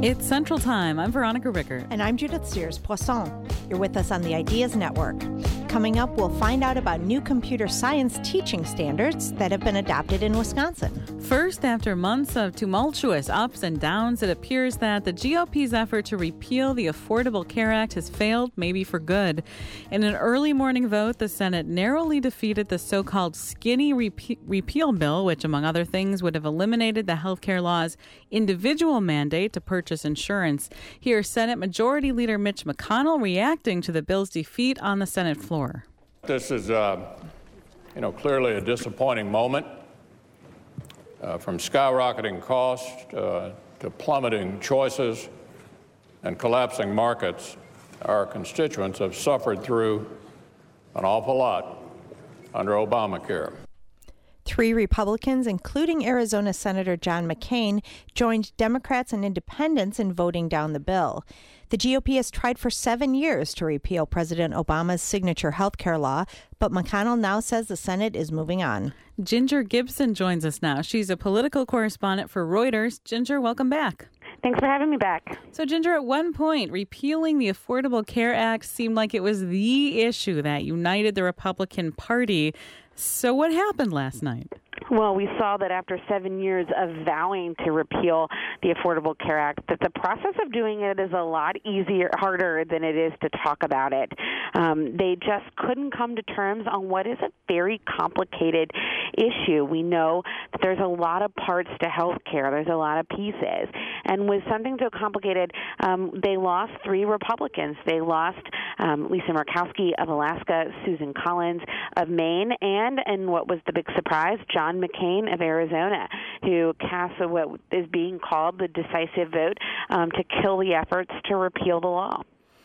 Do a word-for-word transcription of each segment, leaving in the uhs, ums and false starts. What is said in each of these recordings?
It's Central Time. I'm Veronica Ricker. And I'm Judith Sears-Poisson. You're with us on the Ideas Network. Coming up, we'll find out about new computer science teaching standards that have been adopted in Wisconsin. First, after months of tumultuous ups and downs, it appears that the G O P's effort to repeal the Affordable Care Act has failed, maybe for good. In an early morning vote, the Senate narrowly defeated the so-called skinny repe- repeal bill, which, among other things, would have eliminated the health care law's individual mandate to purchase insurance. Here's Senate Majority Leader Mitch McConnell reacting to the bill's defeat on the Senate floor. This is, uh, you know, clearly a disappointing moment. Uh, from skyrocketing costs uh, to plummeting choices and collapsing markets, our constituents have suffered through an awful lot under Obamacare. Three Republicans, including Arizona Senator John McCain, joined Democrats and independents in voting down the bill. The G O P has tried for seven years to repeal President Obama's signature health care law, but McConnell now says the Senate is moving on. Ginger Gibson joins us now. She's a political correspondent for Reuters. Ginger, welcome back. Thanks for having me back. So, Ginger, at one point, repealing the Affordable Care Act seemed like it was the issue that united the Republican Party. So what happened last night? Well, we saw that after seven years of vowing to repeal the Affordable Care Act, that the process of doing it is a lot easier, harder than it is to talk about it. Um, they just couldn't come to terms on what is a very complicated issue. We know that there's a lot of parts to health care. There's a lot of pieces. And with something so complicated, um, they lost three Republicans. They lost um, Lisa Murkowski of Alaska, Susan Collins of Maine, and, and what was the big surprise, John McCain of Arizona, who cast what is being called the decisive vote um, to kill the efforts to repeal the law.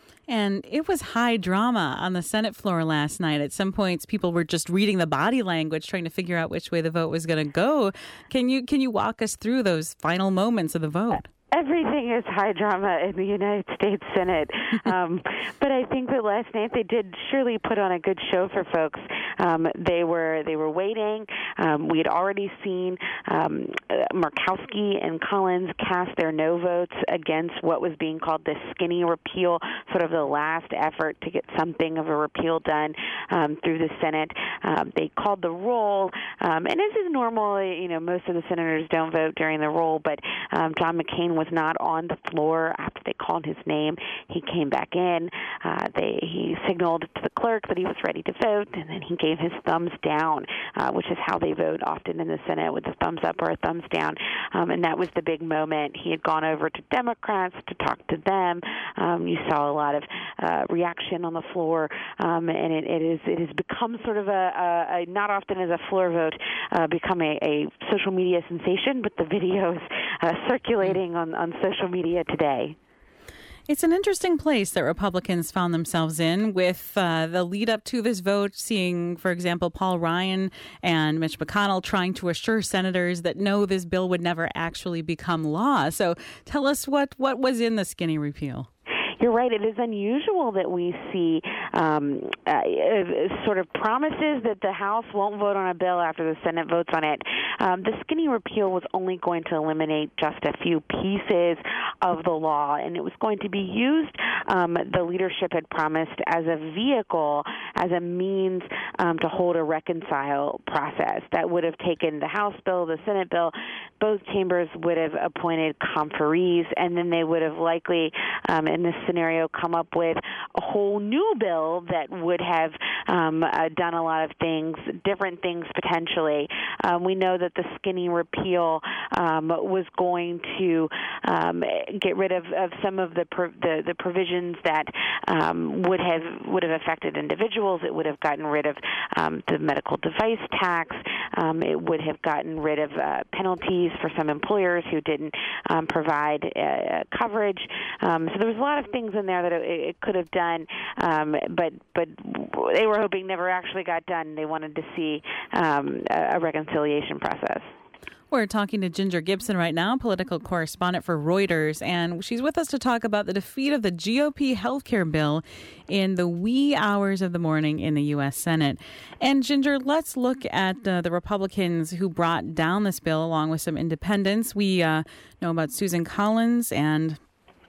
And it was high drama on the Senate floor last night. At some points, people were just reading the body language, trying to figure out which way the vote was going to go. Can you can you walk us through those final moments of the vote? Everything is high drama in the United States Senate. Um, but I think that last night they did surely put on a good show for folks. Um, they were they were waiting. Um, we had already seen um, Murkowski and Collins cast their no votes against what was being called the skinny repeal, sort of the last effort to get something of a repeal done um, through the Senate. Um, they called the roll, um, and as is normal, you know, most of the senators don't vote during the roll, but um, John McCain was not on the floor after they called his name. He came back in. Uh, they, he signaled to the clerk that he was ready to vote, and then he gave his thumbs down, uh, which is how they vote often in the Senate, with a thumbs up or a thumbs down. Um, and that was the big moment. He had gone over to Democrats to talk to them. Um, you saw a lot of uh, reaction on the floor, um, and it, it is it has become sort of a, a, a not often as a floor vote, uh, become a, a social media sensation, but the videos uh, circulating on on social media today. It's an interesting place that Republicans found themselves in, with uh, the lead up to this vote, seeing, for example, Paul Ryan and Mitch McConnell trying to assure senators that no, this bill would never actually become law. So tell us what, what was in the skinny repeal. You're right. It is unusual that we see um, uh, sort of promises that the House won't vote on a bill after the Senate votes on it. Um, the skinny repeal was only going to eliminate just a few pieces of the law, and it was going to be used, um, the leadership had promised, as a vehicle, as a means um, to hold a reconcile process that would have taken the House bill, the Senate bill. Both chambers would have appointed conferees, and then they would have likely, um, in this scenario, come up with a whole new bill that would have um, uh, done a lot of things, different things potentially. Um, we know that the skinny repeal um, was going to um, get rid of, of some of the, pro- the the provisions that um, would have would have affected individuals. It would have gotten rid of um, the medical device tax. Um, it would have gotten rid of uh, penalties for some employers who didn't um, provide uh, coverage. Um, so there was a lot of things in there that it, it could have done, um, but but they were hoping never actually got done. They wanted to see um, a, a reconciliation process. We're talking to Ginger Gibson right now, political correspondent for Reuters, and she's with us to talk about the defeat of the G O P healthcare bill in the wee hours of the morning in the U S Senate. And Ginger, let's look at uh, the Republicans who brought down this bill along with some independents. We uh, know about Susan Collins and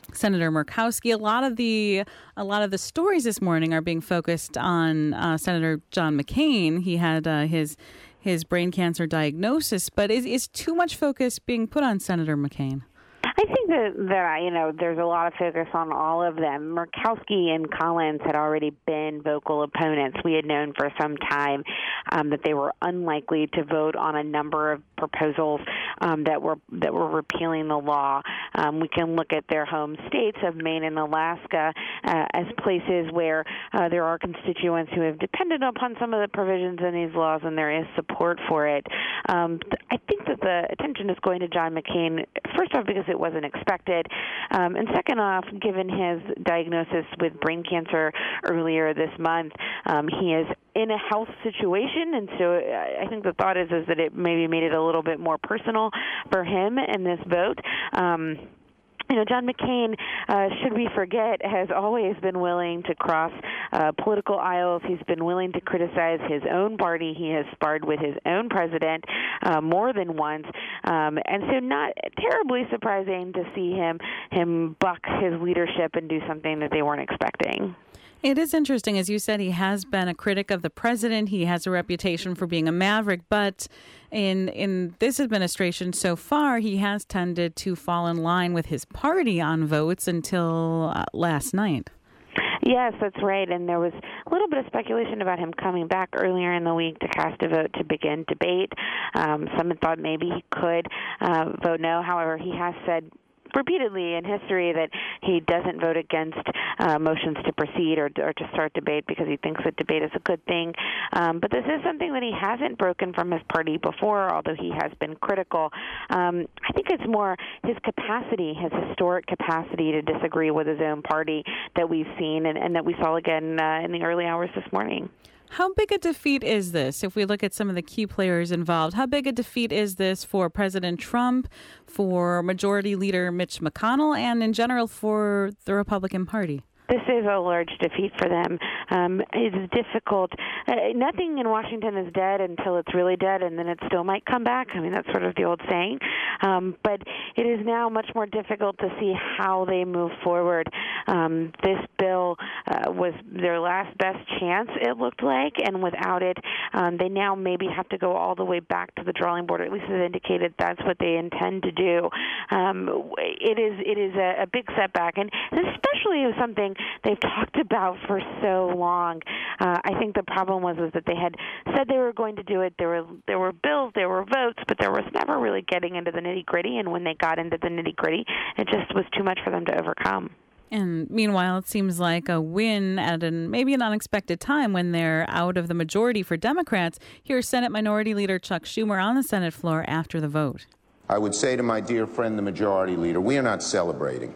Senator Murkowski. A lot of the a lot of the stories this morning are being focused on uh, Senator John McCain. He had uh, his his brain cancer diagnosis, but is is too much focus being put on Senator McCain? I think that, that, you know, there's a lot of focus on all of them. Murkowski and Collins had already been vocal opponents. We had known for some time um, that they were unlikely to vote on a number of proposals um, that were that were repealing the law. Um, we can look at their home states of Maine and Alaska uh, as places where uh, there are constituents who have depended upon some of the provisions in these laws, and there is support for it. Um, I think that the attention is going to John McCain, first off, because it wasn't expected, um, and second off, given his diagnosis with brain cancer earlier this month, um, he is in a health situation, and so I think the thought is is that it maybe made it a little bit more personal for him in this vote. Um, You know, John McCain, uh, should we forget, has always been willing to cross uh, political aisles. He's been willing to criticize his own party. He has sparred with his own president uh, more than once. Um, and so not terribly surprising to see him, him buck his leadership and do something that they weren't expecting. It is interesting. As you said, he has been a critic of the president. He has a reputation for being a maverick. But in in this administration so far, he has tended to fall in line with his party on votes until uh, last night. Yes, that's right. And there was a little bit of speculation about him coming back earlier in the week to cast a vote to begin debate. Um, some had thought maybe he could uh, vote no. However, he has said repeatedly in history that he doesn't vote against uh, motions to proceed or, or to start debate because he thinks that debate is a good thing. Um, but this is something that he hasn't broken from his party before, although he has been critical. Um, I think it's more his capacity, his historic capacity to disagree with his own party that we've seen and, and that we saw again uh, in the early hours this morning. How big a defeat is this? If we look at some of the key players involved, how big a defeat is this for President Trump, for Majority Leader Mitch McConnell, and in general for the Republican Party? This is a large defeat for them. Um, it's difficult. Uh, nothing in Washington is dead until it's really dead, and then it still might come back. I mean, that's sort of the old saying. Um, but it is now much more difficult to see how they move forward. Um, this bill uh, was their last best chance, it looked like, and without it, um, they now maybe have to go all the way back to the drawing board, or at least it's indicated that's what they intend to do. Um, it is it is a, a big setback, and especially with something they've talked about for so long. Uh, I think the problem was, was that they had said they were going to do it. There were there were bills, there were votes, but there was never really getting into the nitty-gritty, and when they got into the nitty-gritty, it just was too much for them to overcome. And meanwhile, it seems like a win at an maybe an unexpected time when they're out of the majority for Democrats. Here's Senate Minority Leader Chuck Schumer on the Senate floor after the vote. I would say to my dear friend, the Majority Leader, we are not celebrating.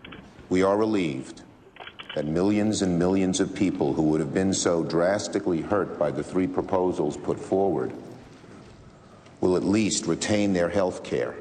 We are relieved that millions and millions of people who would have been so drastically hurt by the three proposals put forward will at least retain their health care.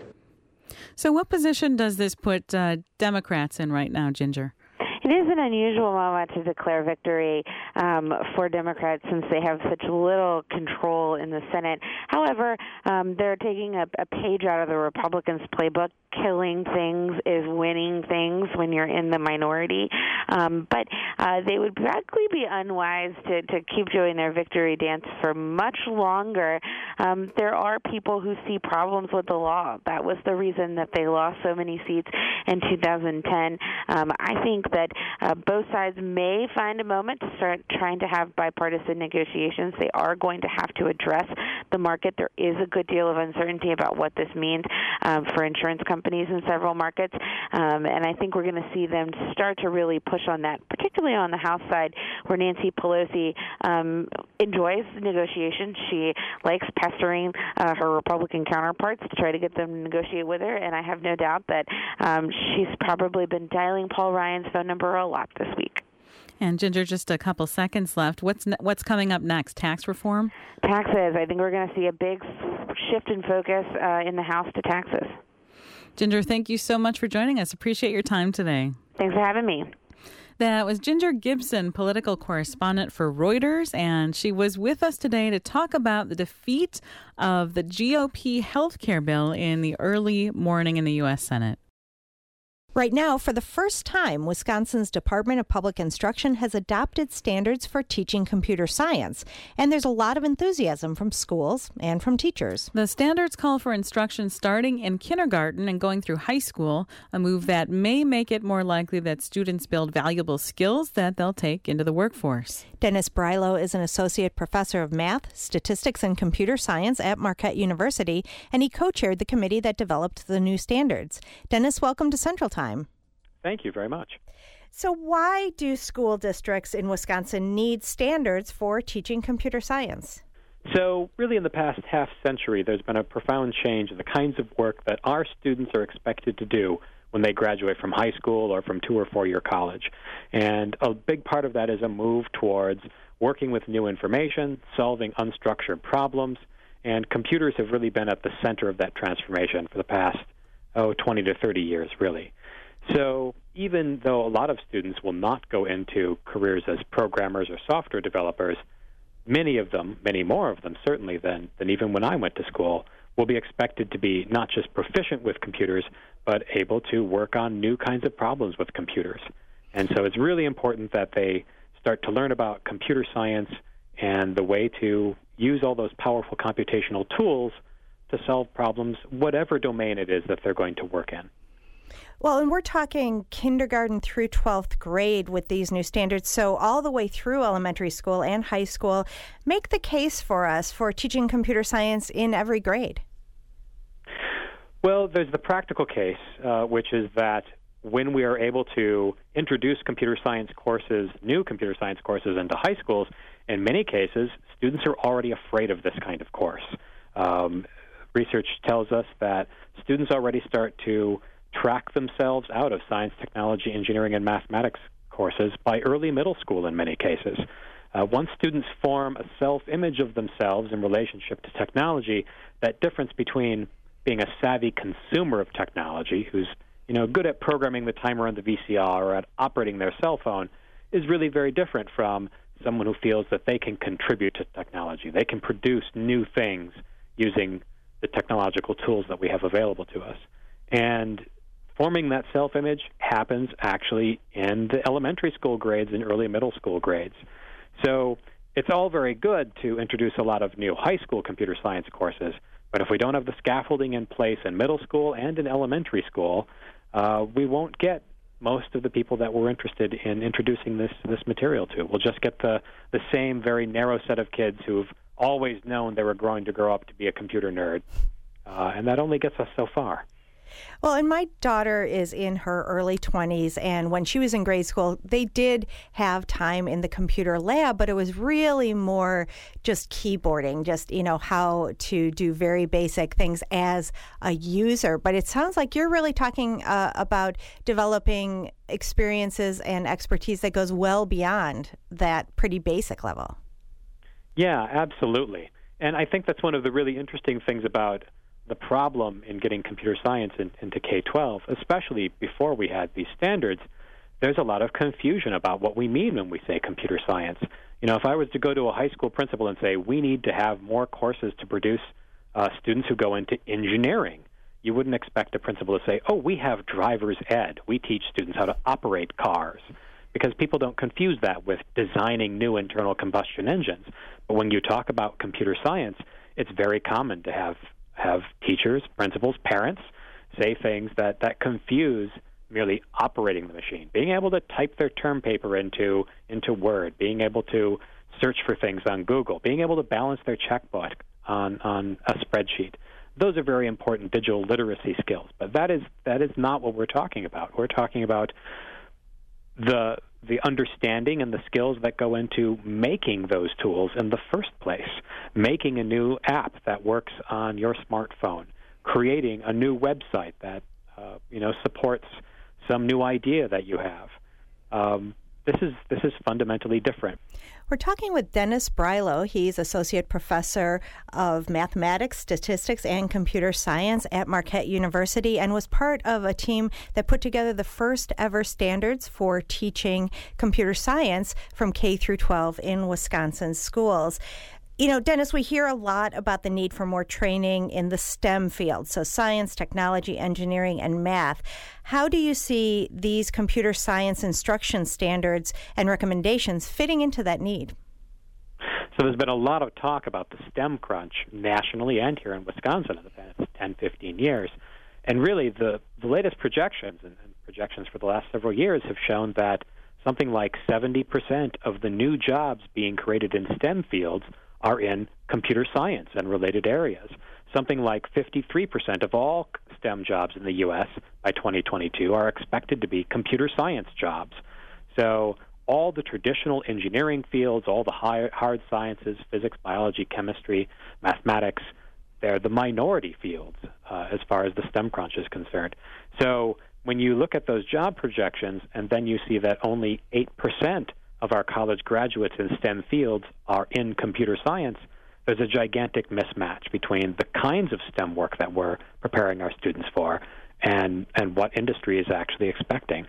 So what position does this put uh, Democrats in right now, Ginger? It is an unusual moment to declare victory um, for Democrats since they have such little control in the Senate. However, um, they're taking a, a page out of the Republicans' playbook. Killing things is winning things when you're in the minority. Um, but uh, they would likely be unwise to, to keep doing their victory dance for much longer. Um, there are people who see problems with the law. That was the reason that they lost so many seats in two thousand ten. Um, I think that uh, both sides may find a moment to start trying to have bipartisan negotiations. They are going to have to address the market. There is a good deal of uncertainty about what this means um, for insurance companies. companies in several markets, um, and I think we're going to see them start to really push on that, particularly on the House side, where Nancy Pelosi um, enjoys negotiation. She likes pestering uh, her Republican counterparts to try to get them to negotiate with her, and I have no doubt that um, she's probably been dialing Paul Ryan's phone number a lot this week. And Ginger, just a couple seconds left. What's ne- what's coming up next? Tax reform? Taxes. I think we're going to see a big shift in focus uh, in the House to taxes. Ginger, thank you so much for joining us. Appreciate your time today. Thanks for having me. That was Ginger Gibson, political correspondent for Reuters, and she was with us today to talk about the defeat of the G O P health care bill in the early morning in the U S Senate. Right now, for the first time, Wisconsin's Department of Public Instruction has adopted standards for teaching computer science, and there's a lot of enthusiasm from schools and from teachers. The standards call for instruction starting in kindergarten and going through high school, a move that may make it more likely that students build valuable skills that they'll take into the workforce. Dennis Brilo is an associate professor of math, statistics, and computer science at Marquette University, and he co-chaired the committee that developed the new standards. Dennis, welcome to Central Time. Thank you very much. So why do school districts in Wisconsin need standards for teaching computer science? So really in the past half century, there's been a profound change in the kinds of work that our students are expected to do when they graduate from high school or from two or four-year college. And a big part of that is a move towards working with new information, solving unstructured problems, and computers have really been at the center of that transformation for the past, oh, twenty to thirty years, really. So even though a lot of students will not go into careers as programmers or software developers, many of them, many more of them certainly than, than even when I went to school, will be expected to be not just proficient with computers, but able to work on new kinds of problems with computers. And so it's really important that they start to learn about computer science and the way to use all those powerful computational tools to solve problems, whatever domain it is that they're going to work in. Well, and we're talking kindergarten through twelfth grade with these new standards, so all the way through elementary school and high school. Make the case for us for teaching computer science in every grade. Well, there's the practical case, uh, which is that when we are able to introduce computer science courses, new computer science courses into high schools, in many cases, students are already afraid of this kind of course. Um, research tells us that students already start to track themselves out of science, technology, engineering, and mathematics courses by early middle school in many cases. Uh, once students form a self-image of themselves in relationship to technology, that difference between being a savvy consumer of technology, who's you know good at programming the timer on the V C R or at operating their cell phone, is really very different from someone who feels that they can contribute to technology. They can produce new things using the technological tools that we have available to us. And forming that self-image happens actually in the elementary school grades and early middle school grades. So it's all very good to introduce a lot of new high school computer science courses, but if we don't have the scaffolding in place in middle school and in elementary school, uh, we won't get most of the people that we're interested in introducing this this material to. We'll just get the, the same very narrow set of kids who've always known they were going to grow up to be a computer nerd, uh, and that only gets us so far. Well, and my daughter is in her early twenties, and when she was in grade school, they did have time in the computer lab, but it was really more just keyboarding, just, you know, how to do very basic things as a user. But it sounds like you're really talking uh, about developing experiences and expertise that goes well beyond that pretty basic level. Yeah, absolutely. And I think that's one of the really interesting things about the problem in getting computer science in, into K twelve, especially before we had these standards. There's a lot of confusion about what we mean when we say computer science. You know, if I was to go to a high school principal and say, we need to have more courses to produce uh, students who go into engineering, you wouldn't expect a principal to say, oh, we have driver's ed. We teach students how to operate cars. Because people don't confuse that with designing new internal combustion engines. But when you talk about computer science, it's very common to have have teachers, principals, parents say things that, that confuse merely operating the machine. Being able to type their term paper into into Word, being able to search for things on Google, being able to balance their checkbook on, on a spreadsheet. Those are very important digital literacy skills. But that is that is not what we're talking about. We're talking about the the understanding and the skills that go into making those tools in the first place, making a new app that works on your smartphone, creating a new website that uh, you know supports some new idea that you have. Um, this is this is fundamentally different. We're talking with Dennis Brilo. He's Associate Professor of Mathematics, Statistics, and Computer Science at Marquette University and was part of a team that put together the first ever standards for teaching computer science from K through twelve in Wisconsin schools. You know, Dennis, we hear a lot about the need for more training in the STEM field, so science, technology, engineering, and math. How do you see these computer science instruction standards and recommendations fitting into that need? So there's been a lot of talk about the STEM crunch nationally and here in Wisconsin in the past ten, fifteen years. And really, the, the latest projections and, and projections for the last several years have shown that something like seventy percent of the new jobs being created in STEM fields are in computer science and related areas. Something like fifty-three percent of all STEM jobs in the U S by twenty twenty-two are expected to be computer science jobs. So all the traditional engineering fields, all the high, hard sciences, physics, biology, chemistry, mathematics, they're the minority fields uh, as far as the STEM crunch is concerned. So when you look at those job projections and then you see that only eight percent of our college graduates in STEM fields are in computer science, there's a gigantic mismatch between the kinds of STEM work that we're preparing our students for and, and what industry is actually expecting.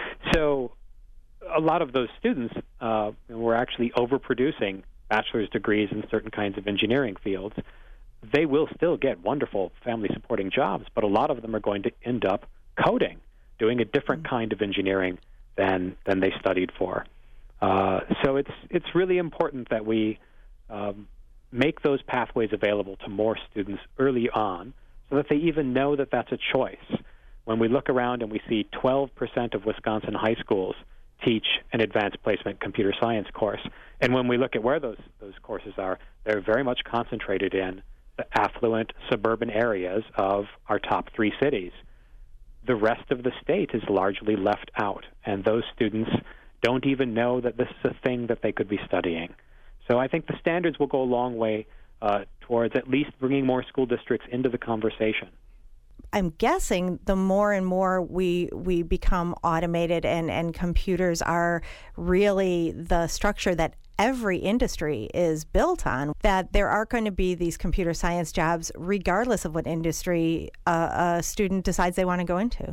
So a lot of those students, uh, we're actually overproducing bachelor's degrees in certain kinds of engineering fields. They will still get wonderful family-supporting jobs, but a lot of them are going to end up coding, doing a different kind of engineering than than they studied for. Uh, so it's it's really important that we um, make those pathways available to more students early on so that they even know that that's a choice. When we look around and we see twelve percent of Wisconsin high schools teach an advanced placement computer science course, and when we look at where those, those courses are, they're very much concentrated in the affluent suburban areas of our top three cities. The rest of the state is largely left out, and those students don't even know that this is a thing that they could be studying. So I think the standards will go a long way uh, towards at least bringing more school districts into the conversation. I'm guessing the more and more we we become automated and, and computers are really the structure that every industry is built on, that there are going to be these computer science jobs regardless of what industry uh, a student decides they want to go into.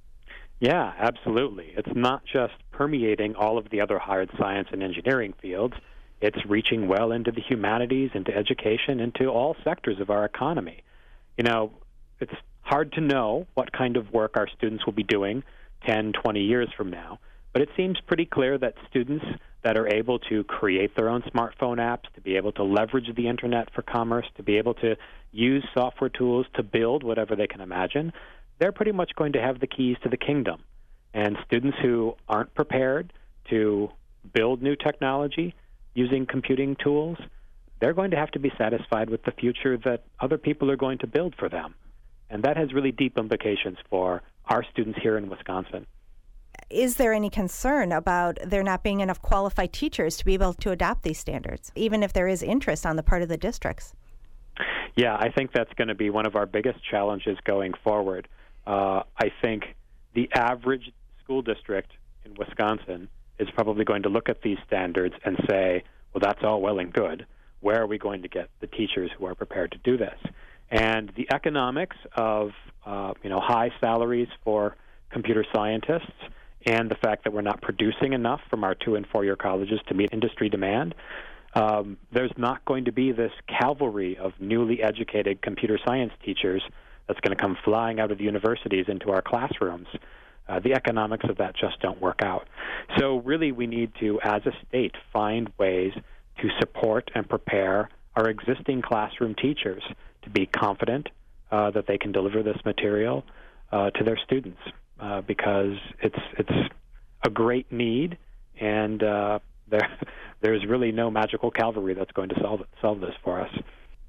Yeah, absolutely. It's not just permeating all of the other hard science and engineering fields. It's reaching well into the humanities, into education, into all sectors of our economy. You know, it's hard to know what kind of work our students will be doing ten, twenty years from now, but it seems pretty clear that students that are able to create their own smartphone apps, to be able to leverage the internet for commerce, to be able to use software tools to build whatever they can imagine, they're pretty much going to have the keys to the kingdom. And students who aren't prepared to build new technology using computing tools, they're going to have to be satisfied with the future that other people are going to build for them. And that has really deep implications for our students here in Wisconsin. Is there any concern about there not being enough qualified teachers to be able to adopt these standards, even if there is interest on the part of the districts? Yeah, I think that's going to be one of our biggest challenges going forward. Uh, I think the average school district in Wisconsin is probably going to look at these standards and say, well, that's all well and good. Where are we going to get the teachers who are prepared to do this? And the economics of uh, you know high salaries for computer scientists and the fact that we're not producing enough from our two- and four-year colleges to meet industry demand, um, there's not going to be this cavalry of newly educated computer science teachers that's going to come flying out of the universities into our classrooms. Uh, the economics of that just don't work out. So really we need to, as a state, find ways to support and prepare our existing classroom teachers to be confident uh, that they can deliver this material uh, to their students, uh, because it's it's a great need, and uh, there there's really no magical cavalry that's going to solve it, solve this for us.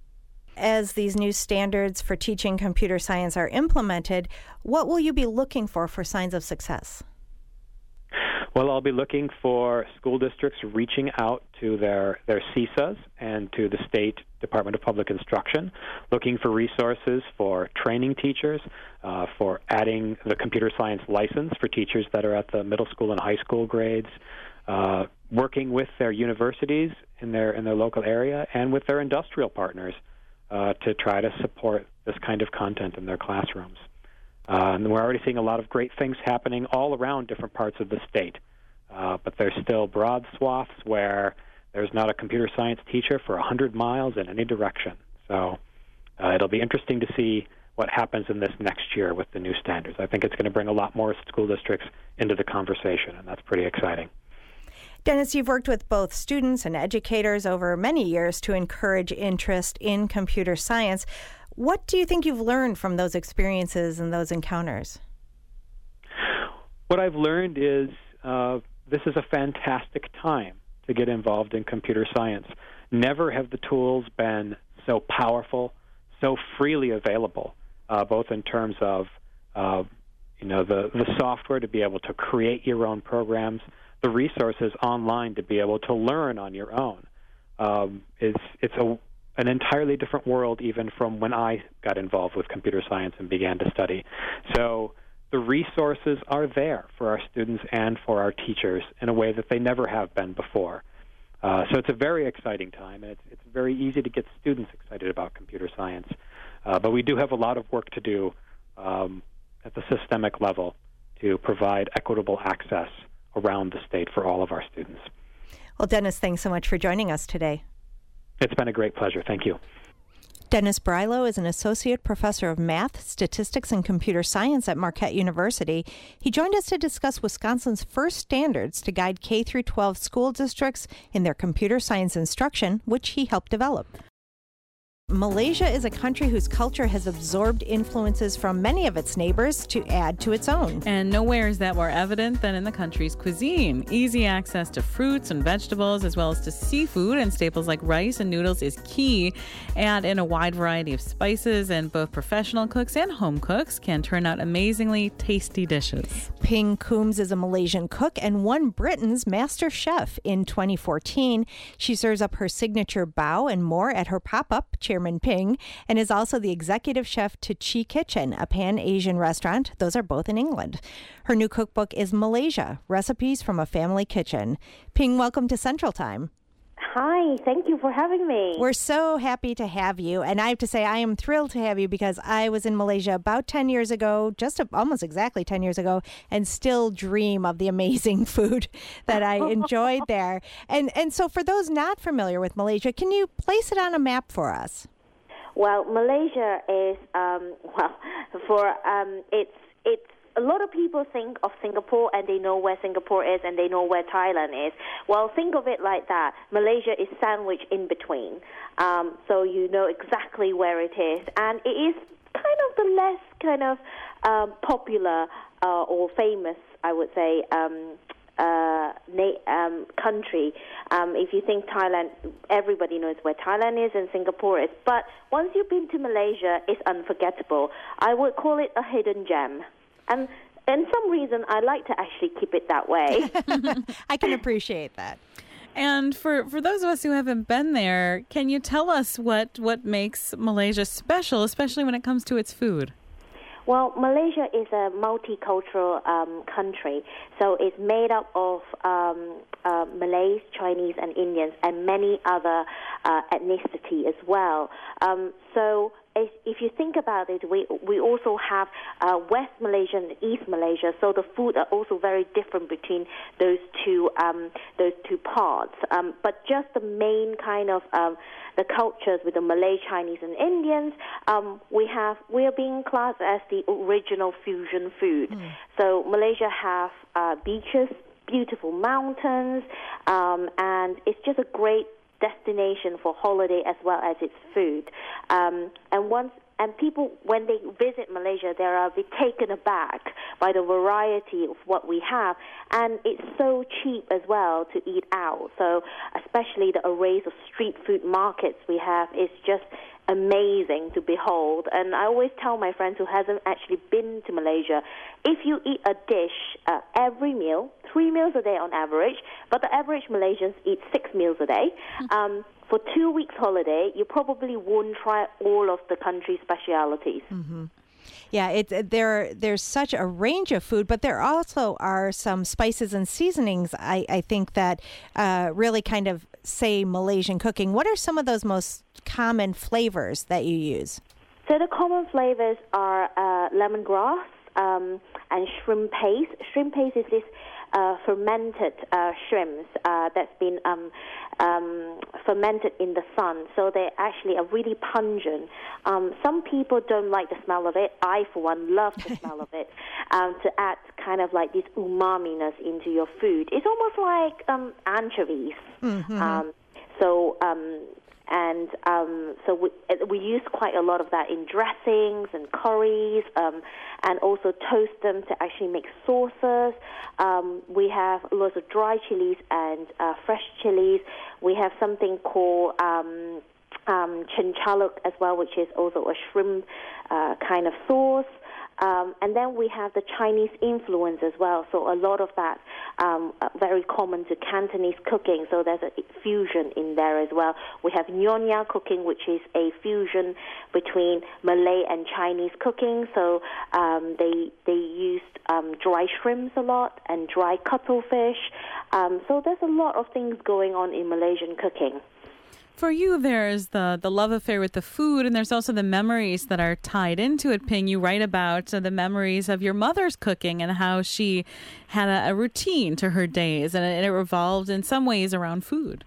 As these new standards for teaching computer science are implemented, what will you be looking for for signs of success? Well, I'll be looking for school districts reaching out to their, their C I S As and to the State Department of Public Instruction, looking for resources for training teachers, uh, for adding the computer science license for teachers that are at the middle school and high school grades, uh, working with their universities in their in their local area and with their industrial partners uh, to try to support this kind of content in their classrooms. Uh, and we're already seeing a lot of great things happening all around different parts of the state. Uh, but there's still broad swaths where there's not a computer science teacher for one hundred miles in any direction. So uh, it'll be interesting to see what happens in this next year with the new standards. I think it's going to bring a lot more school districts into the conversation, and that's pretty exciting. Dennis, you've worked with both students and educators over many years to encourage interest in computer science. What do you think you've learned from those experiences and those encounters? What I've learned is uh, this is a fantastic time to get involved in computer science. Never have the tools been so powerful, so freely available, uh, both in terms of uh, you know the, the software to be able to create your own programs, the resources online to be able to learn on your own. Um, it's it's a an entirely different world even from when I got involved with computer science and began to study. So the resources are there for our students and for our teachers in a way that they never have been before. Uh, so it's a very exciting time, and it's, it's very easy to get students excited about computer science. Uh, but we do have a lot of work to do um, at the systemic level to provide equitable access around the state for all of our students. Well, Dennis, thanks so much for joining us today. It's been a great pleasure. Thank you. Dennis Brilo is an associate professor of math, statistics, and computer science at Marquette University. He joined us to discuss Wisconsin's first standards to guide K through twelve school districts in their computer science instruction, which he helped develop. Malaysia is a country whose culture has absorbed influences from many of its neighbors to add to its own. And nowhere is that more evident than in the country's cuisine. Easy access to fruits and vegetables, as well as to seafood and staples like rice and noodles, is key. Add in a wide variety of spices, and both professional cooks and home cooks can turn out amazingly tasty dishes. Ping Coombs is a Malaysian cook and won Britain's Master Chef in twenty fourteen. She serves up her signature bao and more at her pop-up, Chairman Ping, and is also the executive chef to Chi Kitchen, a Pan-Asian restaurant. Those are both in England. Her new cookbook is Malaysia, Recipes from a Family Kitchen. Ping, welcome to Central Time. Hi, thank you for having me. We're so happy to have you, and I have to say I am thrilled to have you because I was in Malaysia about ten years ago, just almost exactly ten years ago, and still dream of the amazing food that I enjoyed there. And and so for those not familiar with Malaysia, can you place it on a map for us? Well, Malaysia is, um, well, for, um, it's, it's, a lot of people think of Singapore and they know where Singapore is and they know where Thailand is. Well, think of it like that. Malaysia is sandwiched in between. Um, so you know exactly where it is. And it is kind of the less kind of um, popular uh, or famous, I would say, um, uh, na- um, country. Um, if you think Thailand, everybody knows where Thailand is and Singapore is. But once you've been to Malaysia, it's unforgettable. I would call it a hidden gem. And for some reason, I like to actually keep it that way. I can appreciate that. And for, for those of us who haven't been there, can you tell us what, what makes Malaysia special, especially when it comes to its food? Well, Malaysia is a multicultural um, country, so it's made up of um, uh, Malays, Chinese, and Indians, and many other uh, ethnicity as well. Um, so if, if you think about it, we we also have uh, West Malaysia and East Malaysia, so the food are also very different between those two um, those two parts. Um, but just the main kind of um, the cultures with the Malay, Chinese, and Indians, um, we have we are being classed as the original fusion food. Mm. So Malaysia have uh, beaches, beautiful mountains, um, and it's just a great destination for holiday as well as its food. Um, and once and people, when they visit Malaysia, they are taken aback by the variety of what we have. And it's so cheap as well to eat out. So especially the arrays of street food markets we have is just amazing to behold. And I always tell my friends who hasn't actually been to Malaysia, if you eat a dish uh, every meal, three meals a day on average, but the average Malaysians eat six meals a day, um, for two weeks holiday, you probably won't try all of the country's specialities. Mm-hmm. Yeah, it, there there's such a range of food, but there also are some spices and seasonings, I, I think, that uh, really kind of say Malaysian cooking. What are some of those most common flavors that you use? So the common flavors are uh, lemongrass, um, and shrimp paste. Shrimp paste is this uh, fermented uh, shrimps uh, that's been um, um, fermented in the sun. So they actually are really pungent. Um, some people don't like the smell of it. I, for one, love the smell of it. Um, to add kind of like this umami-ness into your food. It's almost like um, anchovies. Mm-hmm. Um, so... Um, And um, so we, we use quite a lot of that in dressings and curries, um, and also toast them to actually make sauces. Um, we have lots of dry chilies and uh, fresh chilies. We have something called um, um, chinchaluk as well, which is also a shrimp uh, kind of sauce. Um, and then we have the Chinese influence as well, so a lot of that um, very common to Cantonese cooking, so there's a fusion in there as well. We have Nyonya cooking, which is a fusion between Malay and Chinese cooking, so um, they they used um, dry shrimps a lot and dry cuttlefish, um, so there's a lot of things going on in Malaysian cooking. For you, there's the, the love affair with the food, and there's also the memories that are tied into it, Ping. You write about uh, the memories of your mother's cooking and how she had a, a routine to her days, and it, and it revolved in some ways around food.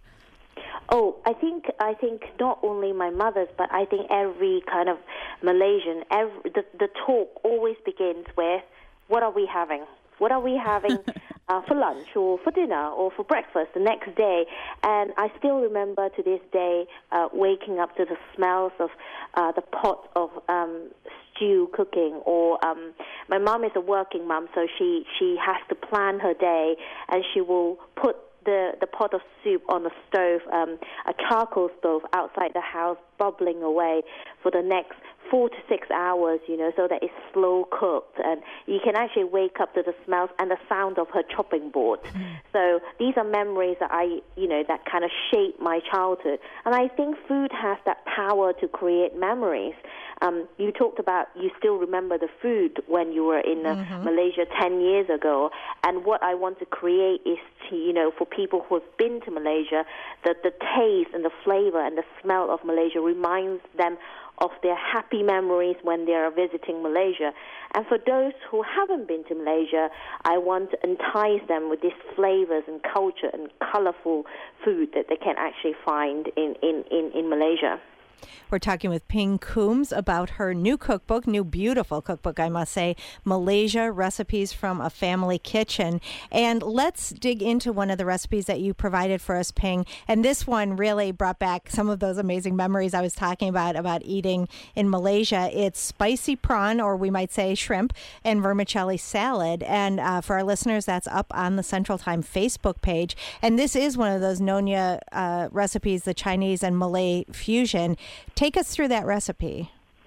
Oh, I think I think not only my mother's, but I think every kind of Malaysian, every, the, the talk always begins with, what are we having? What are we having uh, for lunch or for dinner or for breakfast the next day? And I still remember to this day uh, waking up to the smells of uh, the pot of um, stew cooking. Or um, my mom is a working mom, so she, she has to plan her day, and she will put the, the pot of soup on the stove, um, a charcoal stove outside the house, bubbling away for the next four to six hours, you know, so that it's slow cooked, and you can actually wake up to the smells and the sound of her chopping board. Mm. So these are memories that I, you know, that kind of shape my childhood. And I think food has that power to create memories. Um, you talked about you still remember the food when you were in uh, mm-hmm. Malaysia ten years ago, and what I want to create is to, you know, for people who have been to Malaysia, that the taste and the flavor and the smell of Malaysia reminds them of their happy memories when they are visiting Malaysia. And for those who haven't been to Malaysia, I want to entice them with these flavors and culture and colorful food that they can actually find in, in, in, in Malaysia. We're talking with Ping Coombs about her new cookbook, new beautiful cookbook, I must say, Malaysia, Recipes from a Family Kitchen. And let's dig into one of the recipes that you provided for us, Ping. And this one really brought back some of those amazing memories I was talking about, about eating in Malaysia. It's spicy prawn, or we might say shrimp, and vermicelli salad. And uh, for our listeners, that's up on the Central Time Facebook page. And this is one of those Nyonya uh, recipes, the Chinese and Malay fusion. Take us through that recipe.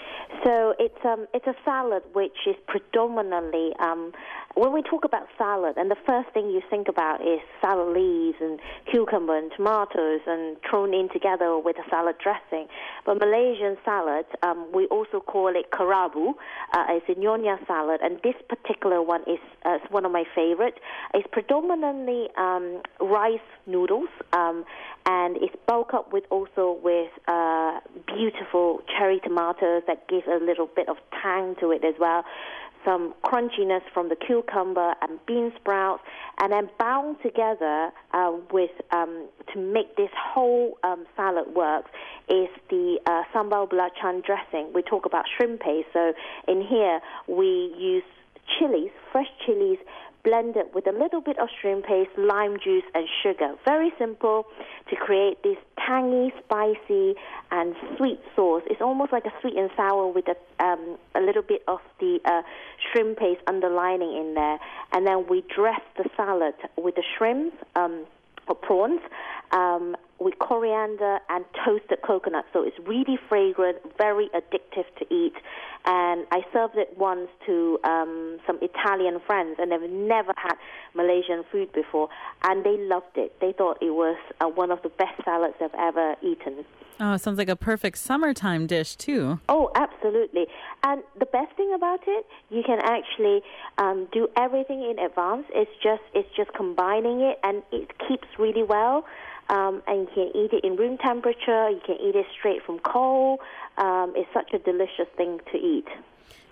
So it's um it's a salad which is predominantly um when we talk about salad, and the first thing you think about is salad leaves and cucumber and tomatoes and thrown in together with a salad dressing. But Malaysian salad, um, we also call it kerabu. Uh, it's a Nyonya salad, and this particular one is uh, one of my favorite. It's predominantly um, rice noodles, um, and it's bulked up with also with uh, beautiful cherry tomatoes that give a little bit of tang to it as well. Some crunchiness from the cucumber and bean sprouts, and then bound together uh, with um, to make this whole um, salad work is the uh, sambal belacan dressing. We talk about shrimp paste, so in here we use chilies, fresh chilies, blended with a little bit of shrimp paste, lime juice, and sugar. Very simple to create this tangy, spicy, and sweet sauce. It's almost like a sweet and sour with a, um, a little bit of the uh, shrimp paste underlining in there. And then we dress the salad with the shrimp um, or prawns, um, with coriander and toasted coconut. So it's really fragrant, very addictive to eat. And I served it once to um, some Italian friends, and they've never had Malaysian food before, and they loved it. They thought it was uh, one of the best salads they've ever eaten. Oh, it sounds like a perfect summertime dish, too. Oh, absolutely. And the best thing about it, you can actually um, do everything in advance. It's just it's just combining it, and it keeps really well. Um, and you can eat it in room temperature. You can eat it straight from coal. Um, it's such a delicious thing to eat.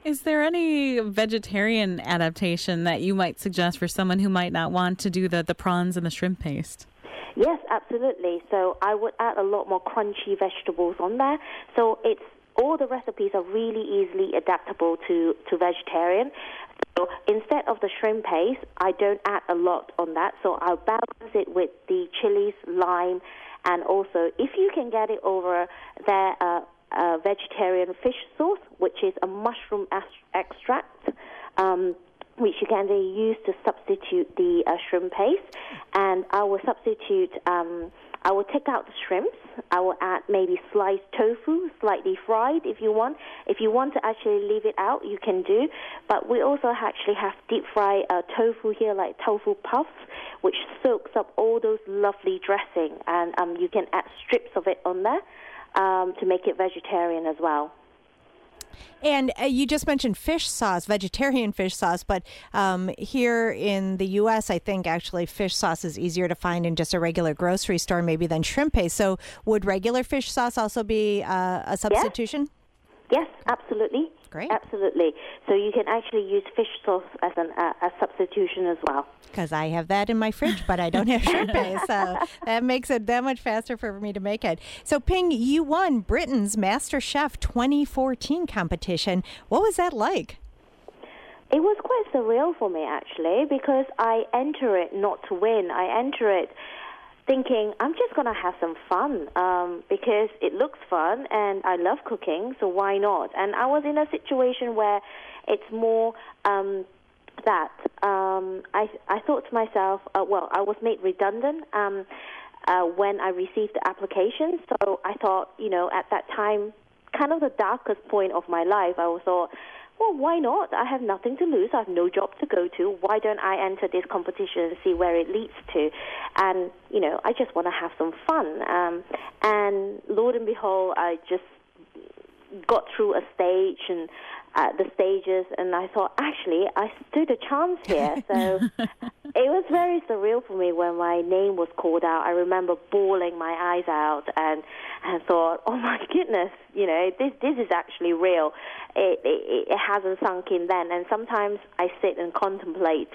Is there any vegetarian adaptation that you might suggest for someone who might not want to do the, the prawns and the shrimp paste? Yes, absolutely. So I would add a lot more crunchy vegetables on there. So it's all the recipes are really easily adaptable to, to vegetarian. So instead of the shrimp paste, I don't add a lot on that. So I'll balance it with the chilies, lime, and also if you can get it over their uh, uh, vegetarian fish sauce, which is a mushroom extract, um, which you can then use to substitute the uh, shrimp paste. And I will substitute, um, I will take out the shrimps. I will add maybe sliced tofu, slightly fried if you want. If you want to actually leave it out, you can do. But we also actually have deep fried uh, tofu here, like tofu puffs, which soaks up all those lovely dressing. And um, you can add strips of it on there um, to make it vegetarian as well. And uh, you just mentioned fish sauce, vegetarian fish sauce, but um, here in the U S, I think actually fish sauce is easier to find in just a regular grocery store maybe than shrimp paste. So would regular fish sauce also be uh, a substitution? Yes, absolutely. Great. Absolutely. So you can actually use fish sauce as an, uh, a substitution as well. Because I have that in my fridge, but I don't have shrimp paste. So that makes it that much faster for me to make it. So, Ping, you won Britain's MasterChef twenty fourteen competition. What was that like? It was quite surreal for me, actually, because I enter it not to win. I enter it thinking I'm just going to have some fun um, because it looks fun and I love cooking, so why not? And I was in a situation where it's more um, that um, I, I thought to myself, uh, well, I was made redundant um, uh, when I received the application, so I thought, you know, at that time, kind of the darkest point of my life, I thought, well, why not? I have nothing to lose. I have no job to go to. Why don't I enter this competition and see where it leads to? And, you know, I just want to have some fun. Um, and lo and behold, I just got through a stage and uh, the stages, and I thought, actually, I stood a chance here. So it was very surreal for me when my name was called out. I remember bawling my eyes out and, and thought, oh, my goodness, you know, this this is actually real. It, it, it hasn't sunk in then. And sometimes I sit and contemplate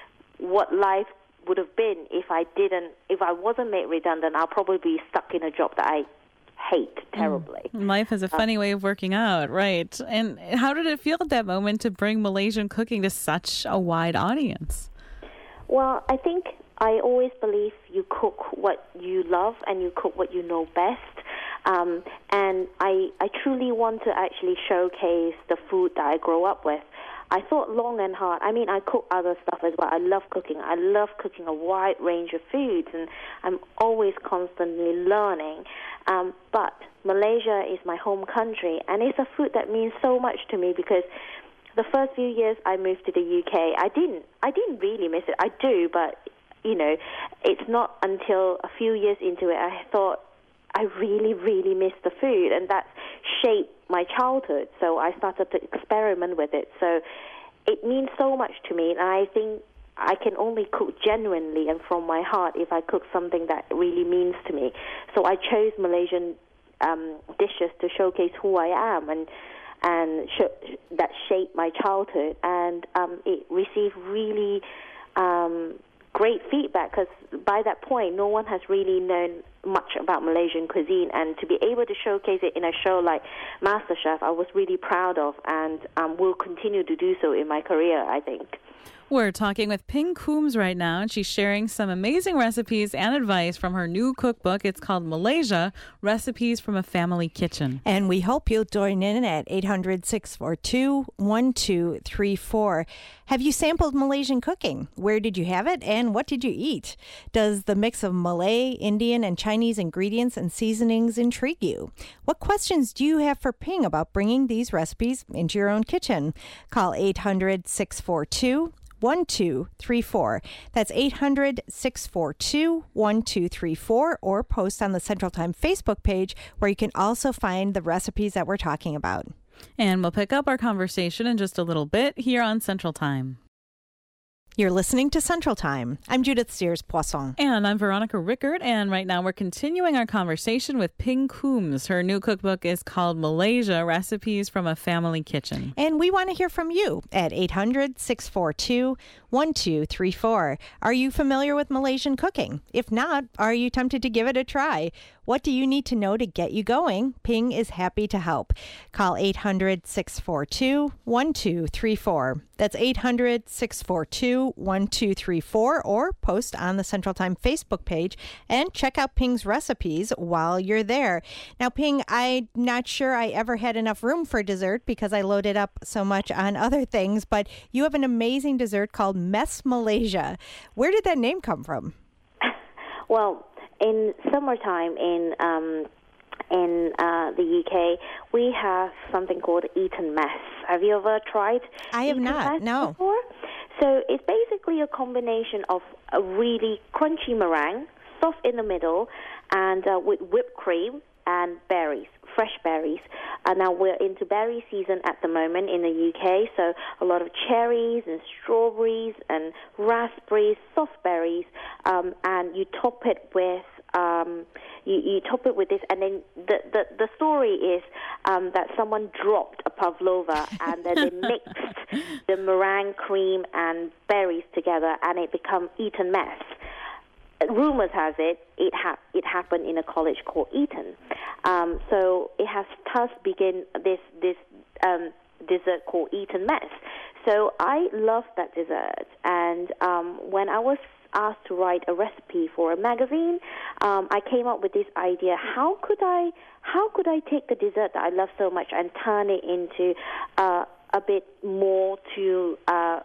what life would have been if I didn't, if I wasn't made redundant. I'll probably be stuck in a job that I hate terribly. Mm. Life has a funny uh, way of working out, right? And how did it feel at that moment to bring Malaysian cooking to such a wide audience? Well, I think I always believe you cook what you love and you cook what you know best. Um, and I, I truly want to actually showcase the food that I grew up with. I thought long and hard. I mean, I cook other stuff as well. I love cooking. I love cooking a wide range of foods, and I'm always constantly learning. Um, but Malaysia is my home country, and it's a food that means so much to me because the first few years I moved to the U K, I didn't, I didn't really miss it. I do, but, you know, it's not until a few years into it I thought, I really, really miss the food, and that shaped my childhood. So I started to experiment with it. So it means so much to me, and I think I can only cook genuinely and from my heart if I cook something that really means to me. So I chose Malaysian um, dishes to showcase who I am and and sh- that shaped my childhood, and um, it received really um, great feedback because by that point, no one has really known much about Malaysian cuisine, and to be able to showcase it in a show like MasterChef, I was really proud of, and um, will continue to do so in my career, I think. We're talking with Ping Coombs right now, and she's sharing some amazing recipes and advice from her new cookbook. It's called Malaysia, Recipes from a Family Kitchen. And we hope you'll join in at eight hundred, six four two, one two three four. Have you sampled Malaysian cooking? Where did you have it, and what did you eat? Does the mix of Malay, Indian, and Chinese ingredients and seasonings intrigue you? What questions do you have for Ping about bringing these recipes into your own kitchen? Call eight hundred, six four two, one two three four. That's eight hundred, six four two, one two three four, or post on the Central Time Facebook page where you can also find the recipes that we're talking about. And we'll pick up our conversation in just a little bit here on Central Time. You're listening to Central Time. I'm Judith Sears-Poisson. And I'm Veronica Rickert. And right now we're continuing our conversation with Ping Coombs. Her new cookbook is called Malaysia, Recipes from a Family Kitchen. And we want to hear from you at eight hundred, six four two, one two three four. Are you familiar with Malaysian cooking? If not, are you tempted to give it a try? What do you need to know to get you going? Ping is happy to help. Call eight hundred, six four two, one two three four. That's eight hundred, six four two, one two three four, or post on the Central Time Facebook page and check out Ping's recipes while you're there. Now, Ping, I'm not sure I ever had enough room for dessert because I loaded up so much on other things, but you have an amazing dessert called Mess Malaysia. Where did that name come from? Well, in summertime in um, in uh, the U K, we have something called Eton mess. Have you ever tried? I have Eton not. mess No. Before? So it's basically a combination of a really crunchy meringue, soft in the middle, and uh, with whipped cream and berries, fresh berries. Uh, now we're into berry season at the moment in the U K, so a lot of cherries and strawberries and raspberries, soft berries, um, and you top it with um, you, you top it with this, and then the the, the story is um, that someone dropped a pavlova, and then they mixed the meringue cream and berries together, and it become Eton mess. Rumors has it it ha- it happened in a college called Eton. Um, so it has thus begin this this um, dessert called Eton mess. So I love that dessert, and um, when I was asked to write a recipe for a magazine, um, I came up with this idea: how could I how could I take the dessert that I love so much and turn it into uh, a bit more to uh,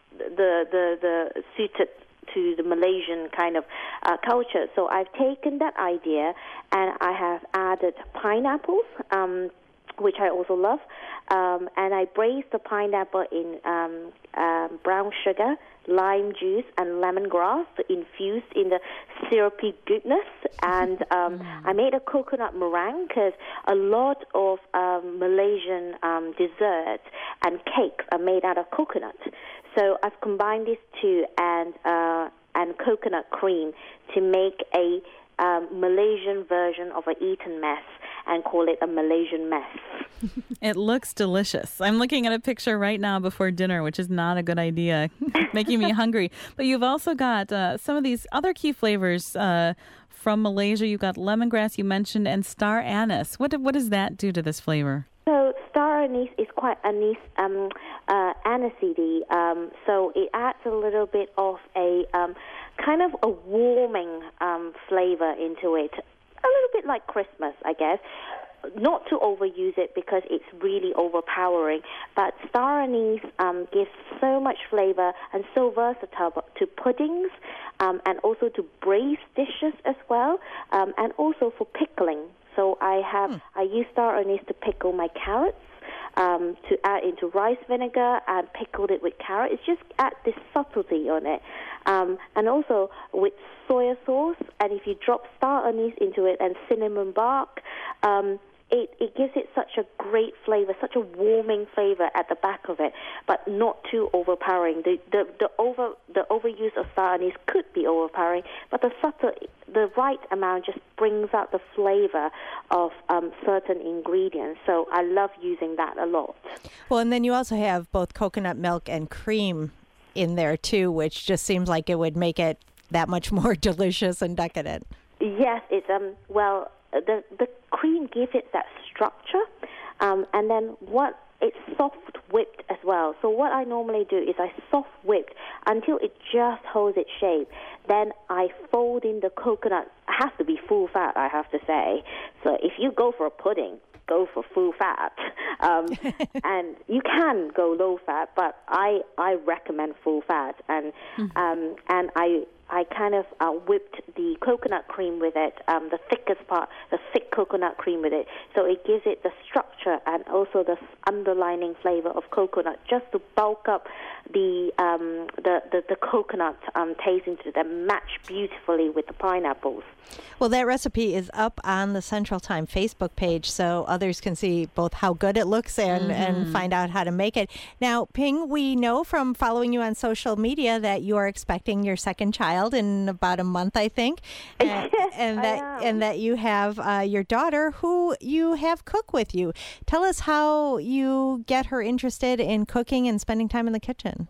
the the the suited to the Malaysian kind of uh, culture. So I've taken that idea and I have added pineapples, um, which I also love, um, and I braised the pineapple in um, um, brown sugar, lime juice, and lemongrass infused in the syrupy goodness. And um, mm. I made a coconut meringue because a lot of um, Malaysian um, desserts and cakes are made out of coconut. So I've combined these two and uh, and coconut cream to make a um, Malaysian version of an Eton mess and call it a Malaysian mess. It looks delicious. I'm looking at a picture right now before dinner, which is not a good idea, making me hungry. But you've also got uh, some of these other key flavors uh, from Malaysia. You've got lemongrass, you mentioned, and star anise. What what does that do to this flavor? So star anise is quite anise, um, uh, aniseedy, um, so it adds a little bit of a um, kind of a warming um, flavor into it, a little bit like Christmas, I guess. Not to overuse it because it's really overpowering, but star anise um, gives so much flavor and so versatile to puddings um, and also to braised dishes as well, um, and also for pickling. So I have hmm. I use star anise to pickle my carrots, um, to add into rice vinegar and pickled it with carrot. It's just add this subtlety on it, um, and also with soy sauce. And if you drop star anise into it and cinnamon bark, um, it it gives it such a great flavor, such a warming flavor at the back of it, but not too overpowering. The the, the over the overuse of star anise could be overpowering, but the subtle, the right amount just brings out the flavor of um, certain ingredients. So I love using that a lot. Well, and then you also have both coconut milk and cream in there too, which just seems like it would make it that much more delicious and decadent. Yes, it's um well the the cream gives it that structure, um, and then what it's soft whipped as well. So what I normally do is I soft whipped until it just holds its shape. Then I fold in the coconut. It has to be full fat, I have to say. So if you go for a pudding, go for full fat. Um, and you can go low fat, but I I recommend full fat. And mm-hmm. um, and I I kind of uh, whipped the coconut cream with it, um, the thickest part, the thick coconut cream with it. So it gives it the structure and also the underlining flavor of coconut, just to bulk up the um, the, the, the coconut um, taste into it and match beautifully with the pineapples. Well, that recipe is up on the Central Time Facebook page, so others can see both how good it looks and, mm-hmm. and find out how to make it. Now, Ping, we know from following you on social media that you are expecting your second child in about a month, I think, and, yes, and I that am. and that you have uh, your daughter, who you have cook with you. Tell us how you get her interested in cooking and spending time in the kitchen.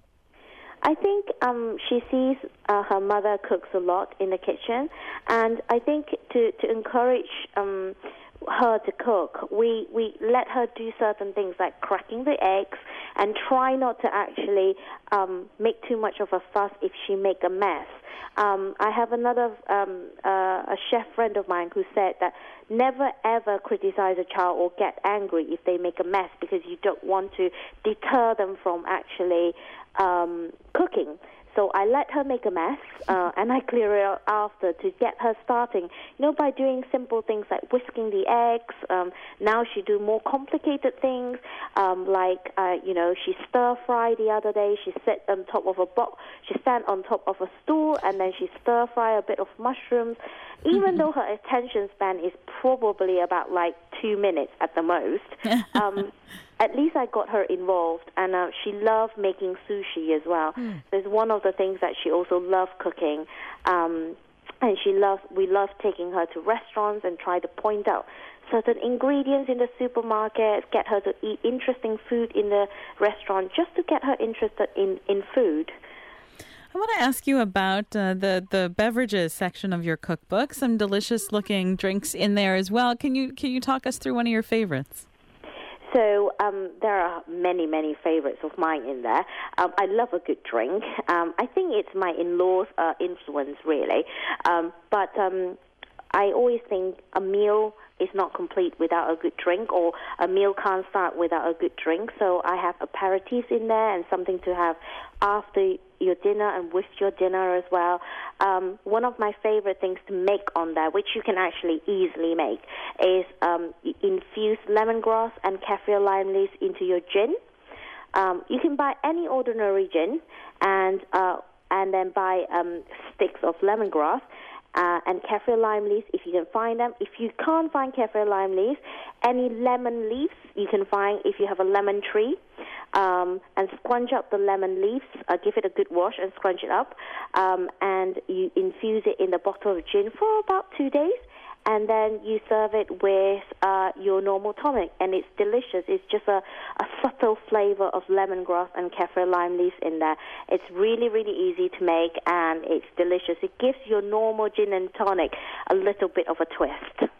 I think um, she sees uh, her mother cooks a lot in the kitchen, and I think to, to encourage um, her to cook, we, we let her do certain things like cracking the eggs and try not to actually um, make too much of a fuss if she make a mess. Um, I have another um, uh, a chef friend of mine who said that never ever criticize a child or get angry if they make a mess, because you don't want to deter them from actually um, cooking. So I let her make a mess, uh, and I clear it out after to get her starting, you know, by doing simple things like whisking the eggs. Um, now she do more complicated things, um, like, uh, you know, she stir-fry the other day. She sit on top of a box. She stand on top of a stool, and then she stir-fry a bit of mushrooms. Even though her attention span is probably about, like, two minutes at the most, um, at least I got her involved, and uh, she loved making sushi as well. Mm. So it's one of the things that she also loved cooking, um, and she loves. We love taking her to restaurants and try to point out certain ingredients in the supermarket, get her to eat interesting food in the restaurant, just to get her interested in, in food. I want to ask you about uh, the the beverages section of your cookbook. Some delicious-looking drinks in there as well. Can you can you talk us through one of your favorites? So um, there are many, many favorites of mine in there. Um, I love a good drink. Um, I think it's my in-laws' uh, influence, really. Um, but um, I always think a meal is not complete without a good drink, or a meal can't start without a good drink. So I have aperitifs in there and something to have after your dinner and with your dinner as well. Um, one of my favorite things to make on that, which you can actually easily make, is um, infuse lemongrass and kaffir lime leaves into your gin. Um, you can buy any ordinary gin and uh, and then buy um, sticks of lemongrass. Uh, and kaffir lime leaves, if you can find them. If you can't find kaffir lime leaves, any lemon leaves you can find if you have a lemon tree. Um, and scrunch up the lemon leaves, uh, give it a good wash and scrunch it up. Um, and you infuse it in the bottle of gin for about two days. And then you serve it with uh, your normal tonic, and it's delicious. It's just a, a subtle flavor of lemongrass and kaffir lime leaves in there. It's really, really easy to make, and it's delicious. It gives your normal gin and tonic a little bit of a twist.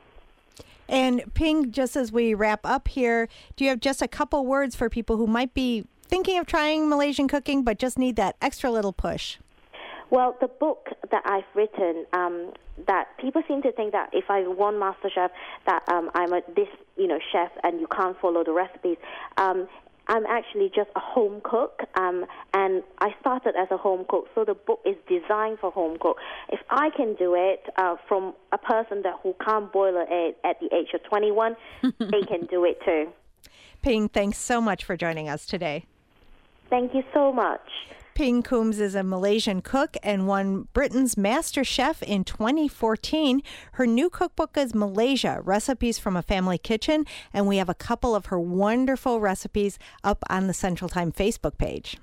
And Ping, just as we wrap up here, do you have just a couple words for people who might be thinking of trying Malaysian cooking but just need that extra little push? Well, the book that I've written, um, that people seem to think that if I won MasterChef, that um, I'm a this you know chef and you can't follow the recipes. Um, I'm actually just a home cook, um, and I started as a home cook, so the book is designed for home cook. If I can do it uh, from a person that who can't boil an egg at the age of twenty-one, they can do it too. Ping, thanks so much for joining us today. Thank you so much. Ping Coombs is a Malaysian cook and won Britain's Master Chef in twenty fourteen. Her new cookbook is Malaysia, Recipes from a Family Kitchen, and we have a couple of her wonderful recipes up on the Central Time Facebook page.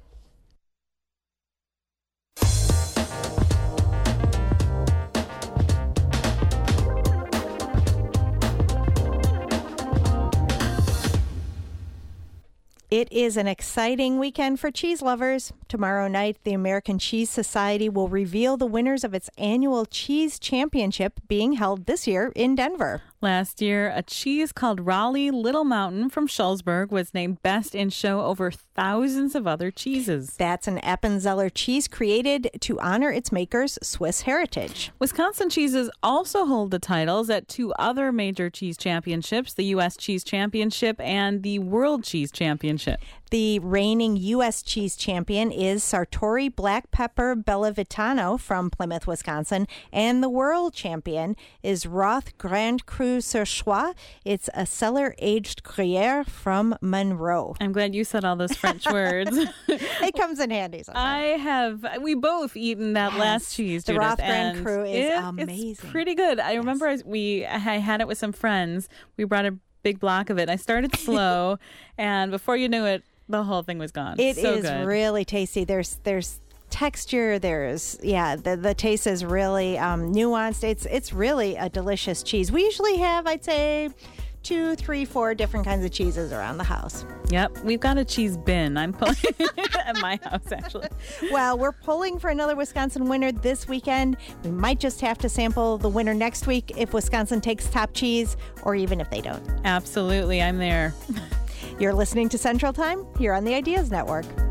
It is an exciting weekend for cheese lovers. Tomorrow night, the American Cheese Society will reveal the winners of its annual Cheese Championship being held this year in Denver. Last year, a cheese called Raleigh Little Mountain from Schulzberg was named best in show over thousands of other cheeses. That's an Appenzeller cheese created to honor its maker's Swiss heritage. Wisconsin cheeses also hold the titles at two other major cheese championships, the U S Cheese Championship and the World Cheese Championship. The reigning U S cheese champion is Sartori Black Pepper Bellavitano from Plymouth, Wisconsin, and the world champion is Roth Grand Cru sur Choix. It's a cellar-aged Gruyere from Monroe. I'm glad you said all those French words. It comes in handy sometimes. I have, we both eaten that Yes. last cheese, The Judith, Roth Grand and Cru is it- amazing. It's pretty good. I Yes. remember I, we, I had it with some friends. We brought a big block of it. I started slow, and before you knew it, the whole thing was gone. It so is good. really tasty. There's there's texture. There's yeah. The the taste is really um, nuanced. It's it's really a delicious cheese. We usually have, I'd say, two, three, four different kinds of cheeses around the house. Yep, we've got a cheese bin. I'm pulling at my house, actually. Well, we're pulling for another Wisconsin winner this weekend. We might just have to sample the winner next week if Wisconsin takes top cheese, or even if they don't. Absolutely, I'm there. You're listening to Central Time here on the Ideas Network.